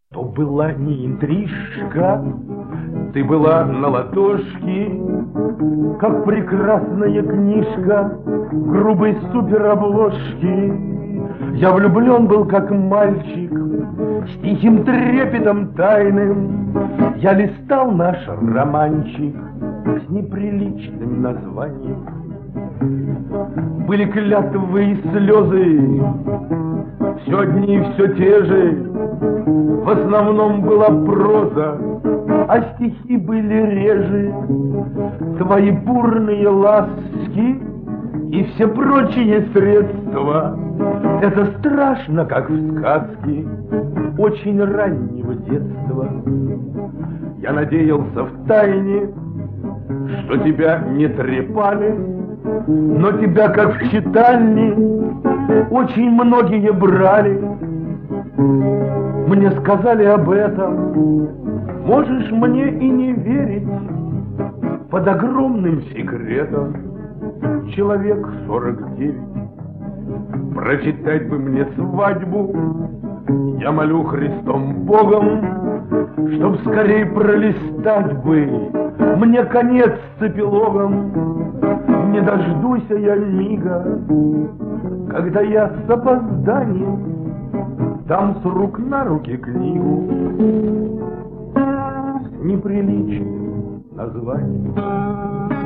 То была не интрижка, ты была на ладошке, как прекрасная книжка в грубой суперобложке. Я влюблен был, как мальчик, с тихим трепетом тайным. Я листал наш романчик с неприличным названием. Были клятвы и слезы, все одни и все те же. В основном была проза, а стихи были реже. Твои бурные ласки и все прочие средства — это страшно, как в сказке очень раннего детства. Я надеялся втайне, что тебя не трепали, но тебя, как в читальне, очень многие брали. Мне сказали об этом, можешь мне и не верить, под огромным секретом человек 49. Прочитать бы мне свадьбу, я молю Христом Богом, чтоб скорей пролистать бы мне конец с эпилогом. Не дождусь я мига, когда я с опозданием дам с рук на руки книгу с неприличным названием.